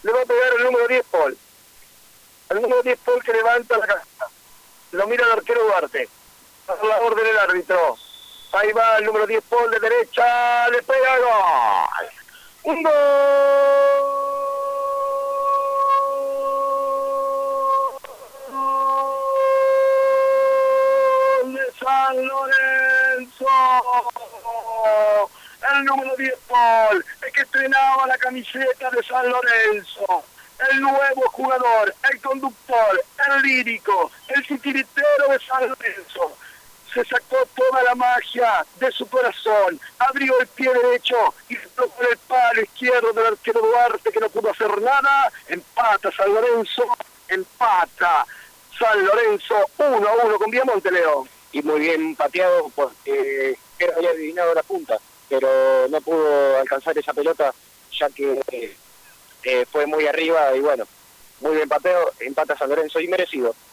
Le va a pegar el número 10 Paul. El número 10 Paul que levanta la cabeza. Lo mira el arquero Duarte. A la orden del árbitro. Ahí va el número 10 Paul de derecha. Le pega gol. Un gol de San Lorenzo. El número 10 Paul, el que estrenaba la camiseta de San Lorenzo. El nuevo jugador, el conductor, el lírico, el titiritero de San Lorenzo. Se sacó toda la magia de su corazón, abrió el pie derecho y tocó el palo izquierdo del arquero Duarte, que no pudo hacer nada. Empata San Lorenzo, empata San Lorenzo 1-1 con Viamonte, Leo. Y muy bien pateado porque era había adivinado la punta, pero no pudo alcanzar esa pelota, ya que fue muy arriba y bueno, muy bien pateado, empata San Lorenzo y merecido.